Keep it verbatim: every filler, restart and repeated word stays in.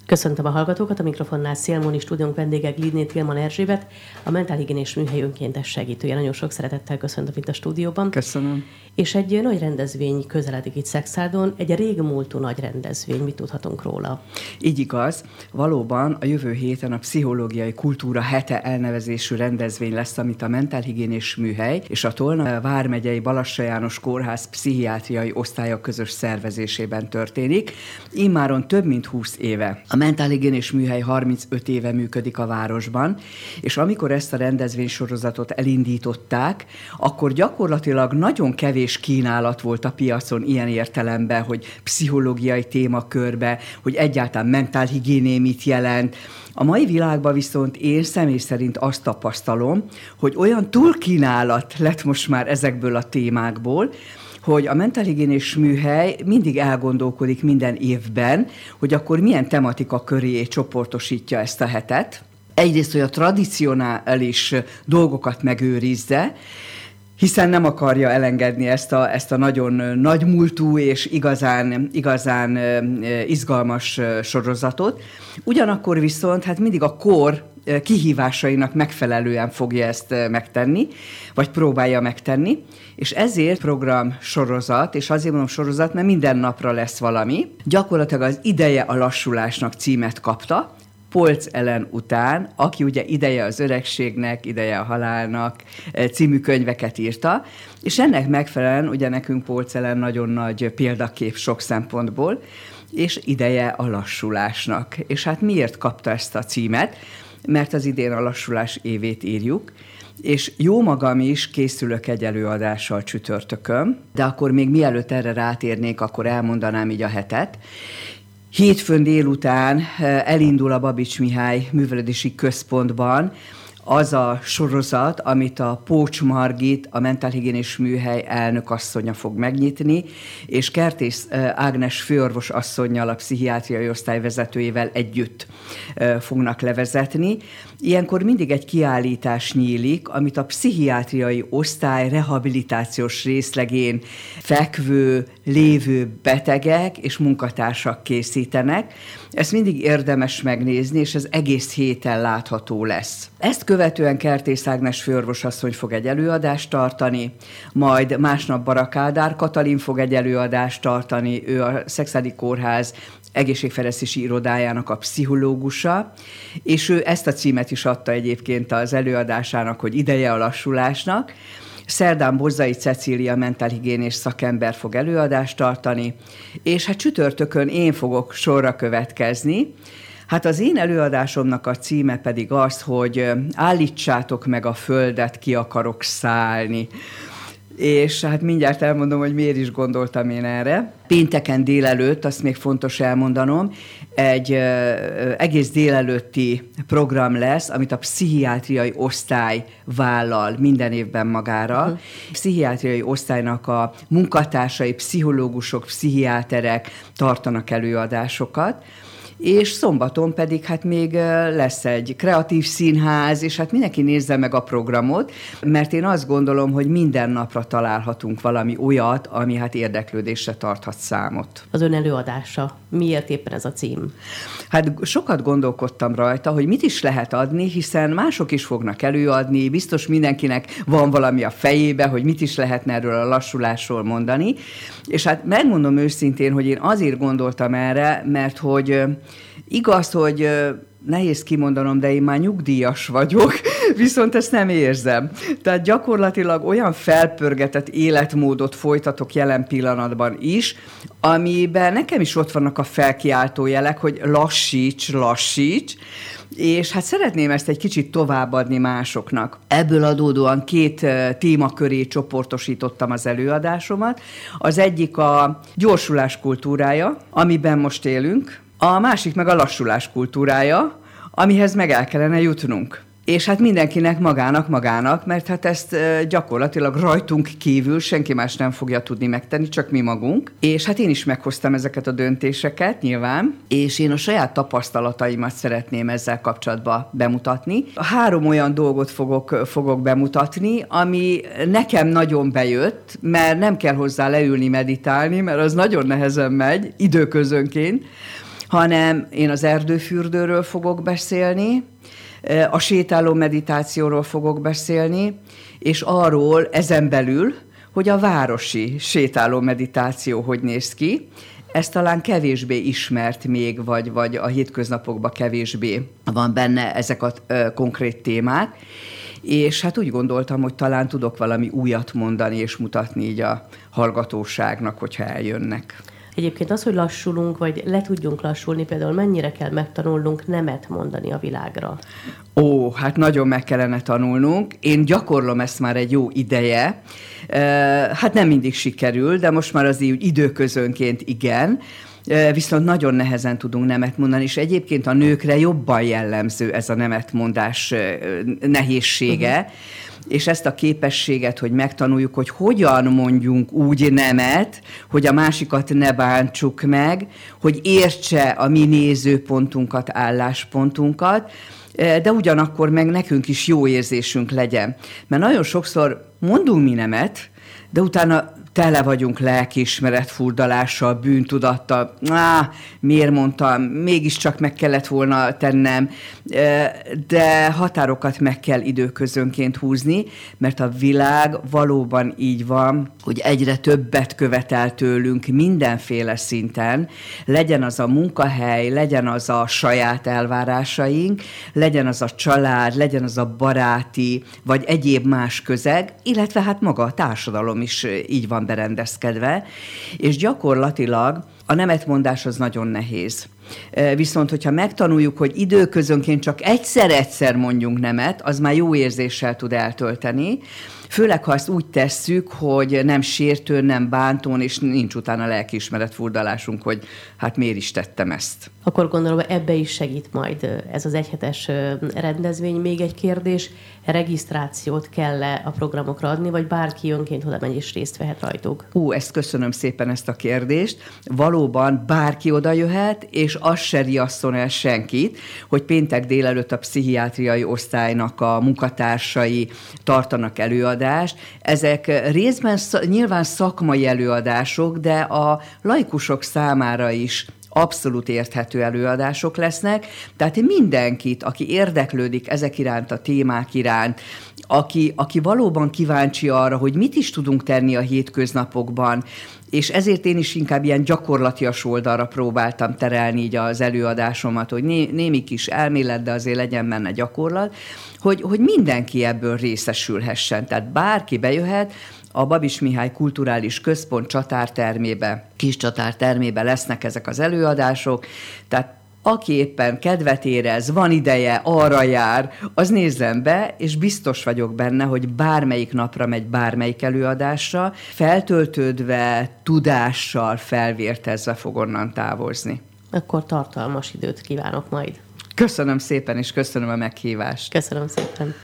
Köszöntöm a hallgatókat, a mikrofonnál Szélmóni, stúdiónk vendége Glidné Tilman Erzsébet, a mentálhigiénés műhely önkéntes segítője. Nagyon sok szeretettel köszöntöm itt a stúdióban. Köszönöm. És egy nagy rendezvény közeledik itt Szekszádon, egy régmúltú nagy rendezvény. Mit tudhatunk róla? Így igaz. Valóban a jövő héten a Pszichológiai Kultúra Hete elnevezésű rendezvény lesz, amit a mentálhigiénés műhely és a Tolna vármegyei Balassa János Kórház pszichiátriai osztálya közös szervezésében történik. Immáron több mint húsz éve. A mentálhigiénés műhely harmincöt éve működik a városban, és amikor ezt a rendezvénysorozatot elindították, akkor gyakorlatilag nagyon kevés kínálat volt a piacon ilyen értelemben, hogy pszichológiai témakörbe, hogy egyáltalán mentálhigiéné mit jelent. A mai világban viszont én személy szerint azt tapasztalom, hogy olyan túlkínálat lett most már ezekből a témákból, hogy a mentálhigiénés műhely mindig elgondolkodik minden évben, hogy akkor milyen tematika köré csoportosítja ezt a hetet. Egyrészt, hogy a tradicionális dolgokat megőrizze, hiszen nem akarja elengedni ezt a, ezt a nagyon nagymúltú és igazán, igazán izgalmas sorozatot. Ugyanakkor viszont hát mindig a kor kihívásainak megfelelően fogja ezt megtenni, vagy próbálja megtenni, és ezért program sorozat, és azért mondom sorozat, mert minden napra lesz valami. Gyakorlatilag az Ideje a lassulásnak címet kapta, Polcz Ellen után, aki ugye Ideje az öregségnek, Ideje a halálnak című könyveket írta, és ennek megfelelően ugye nekünk Polcz Ellen nagyon nagy példakép sok szempontból, és Ideje a lassulásnak. És hát miért kapta ezt a címet? Mert az idén a lassulás évét írjuk, és jó magam is készülök egy előadással csütörtökön, de akkor még mielőtt erre rátérnék, akkor elmondanám így a hetet. Hétfőn délután elindul a Babics Mihály Művelődési Központban az a sorozat, amit a Pócs Margit, a mentálhigiénés műhely elnökasszonya fog megnyitni, és Kertész Ágnes főorvos asszonnyal, a pszichiátriai osztály vezetőjével együtt fognak levezetni. Ilyenkor mindig egy kiállítás nyílik, amit a pszichiátriai osztály rehabilitációs részlegén fekvő, lévő betegek és munkatársak készítenek. Ezt mindig érdemes megnézni, és ez egész héten látható lesz. Ezt követően Kertész Ágnes főorvosasszony fog egy előadást tartani, majd másnap Barak Ádár Katalin fog egy előadást tartani, ő a Szekszárdi Kórház egészségfejlesztési irodájának a pszichológusa, és ő ezt a címet is adta egyébként az előadásának, hogy Ideje a lassulásnak. Szerdán Bozzai Cecília mentálhigiénés szakember fog előadást tartani, és hát csütörtökön én fogok sorra következni. Hát az én előadásomnak a címe pedig az, hogy állítsátok meg a földet, ki akarok szállni. És hát mindjárt elmondom, hogy miért is gondoltam én erre. Pénteken délelőtt, azt még fontos elmondanom, egy uh, egész délelőtti program lesz, amit a pszichiátriai osztály vállal minden évben magára. Uh-huh. A pszichiátriai osztálynak a munkatársai, pszichológusok, pszichiáterek tartanak előadásokat, és szombaton pedig hát még lesz egy kreatív színház, és hát mindenki nézze meg a programot, mert én azt gondolom, hogy minden napra találhatunk valami olyat, ami hát érdeklődésre tarthat számot. Az ön előadása, miért éppen ez a cím? Hát sokat gondolkodtam rajta, hogy mit is lehet adni, hiszen mások is fognak előadni, biztos mindenkinek van valami a fejébe, hogy mit is lehetne erről a lassulásról mondani, és hát megmondom őszintén, hogy én azért gondoltam erre, mert hogy igaz, hogy nehéz kimondanom, de én már nyugdíjas vagyok, viszont ezt nem érzem. Tehát gyakorlatilag olyan felpörgetett életmódot folytatok jelen pillanatban is, amiben nekem is ott vannak a felkiáltó jelek, hogy lassíts, lassíts, és hát szeretném ezt egy kicsit továbbadni másoknak. Ebből adódóan két témaköré csoportosítottam az előadásomat. Az egyik a gyorsulás kultúrája, amiben most élünk, a másik meg a lassulás kultúrája, amihez meg el kellene jutnunk. És hát mindenkinek magának magának, mert hát ezt gyakorlatilag rajtunk kívül senki más nem fogja tudni megtenni, csak mi magunk. És hát én is meghoztam ezeket a döntéseket nyilván, és én a saját tapasztalataimat szeretném ezzel kapcsolatban bemutatni. Három olyan dolgot fogok, fogok bemutatni, ami nekem nagyon bejött, mert nem kell hozzá leülni, meditálni, mert az nagyon nehezen megy időközönként, hanem én az erdőfürdőről fogok beszélni, a sétáló meditációról fogok beszélni, és arról ezen belül, hogy a városi sétáló meditáció hogy néz ki. Ez talán kevésbé ismert még, vagy, vagy a hétköznapokban kevésbé van benne ezek a ö, konkrét témák. És hát úgy gondoltam, hogy talán tudok valami újat mondani és mutatni így a hallgatóságnak, hogyha eljönnek. Egyébként az, hogy lassulunk, vagy le tudjunk lassulni, például mennyire kell megtanulnunk nemet mondani a világra? Ó, hát nagyon meg kellene tanulnunk. Én gyakorlom ezt már egy jó ideje. Hát nem mindig sikerül, de most már az időközönként igen. Viszont nagyon nehezen tudunk nemet mondani, és egyébként a nőkre jobban jellemző ez a nemetmondás nehézsége. Uh-huh. És ezt a képességet, hogy megtanuljuk, hogy hogyan mondjunk úgy nemet, hogy a másikat ne bántsuk meg, hogy értse a mi nézőpontunkat, álláspontunkat, de ugyanakkor meg nekünk is jó érzésünk legyen. Mert nagyon sokszor mondunk mi nemet, de utána tele vagyunk lelkiismeret furdalással, bűntudattal. Á, miért mondtam, mégiscsak meg kellett volna tennem, de határokat meg kell időközönként húzni, mert a világ valóban így van, hogy egyre többet követel tőlünk mindenféle szinten, legyen az a munkahely, legyen az a saját elvárásaink, legyen az a család, legyen az a baráti, vagy egyéb más közeg, illetve hát maga a társadalom is így van berendezkedve, és gyakorlatilag a nemetmondás az nagyon nehéz. Viszont, hogyha megtanuljuk, hogy időközönként csak egyszer-egyszer mondjunk nemet, az már jó érzéssel tud eltölteni, főleg, ha ezt úgy tesszük, hogy nem sértőn, nem bántón, és nincs utána lelkiismeret furdalásunk, hogy hát miért is tettem ezt. Akkor gondolom, ebbe is segít majd ez az egyhetes rendezvény. Még egy kérdés, regisztrációt kell-e a programokra adni, vagy bárki önként oda megy és részt vehet rajtuk? Ú, ezt köszönöm szépen, ezt a kérdést. Valóban bárki oda jöhet, és az se riasszon el senkit, hogy péntek délelőtt a pszichiátriai osztálynak a munkatársai tartanak előadást. Ezek részben nyilván szakmai előadások, de a laikusok számára is abszolút érthető előadások lesznek, tehát mindenkit, aki érdeklődik ezek iránt, a témák iránt, aki, aki valóban kíváncsi arra, hogy mit is tudunk tenni a hétköznapokban, és ezért én is inkább ilyen gyakorlatias oldalra próbáltam terelni így az előadásomat, hogy né, némi kis elmélet, de azért legyen benne gyakorlat, hogy, hogy mindenki ebből részesülhessen. Tehát bárki bejöhet, a Babis Mihály Kulturális Központ csatártermébe, kis csatártermébe lesznek ezek az előadások, tehát aki éppen kedvet érez, van ideje, arra jár, az nézzen be, és biztos vagyok benne, hogy bármelyik napra megy bármelyik előadásra, feltöltődve, tudással, felvértezve fog onnan távozni. Akkor tartalmas időt kívánok majd. Köszönöm szépen, és köszönöm a meghívást. Köszönöm szépen.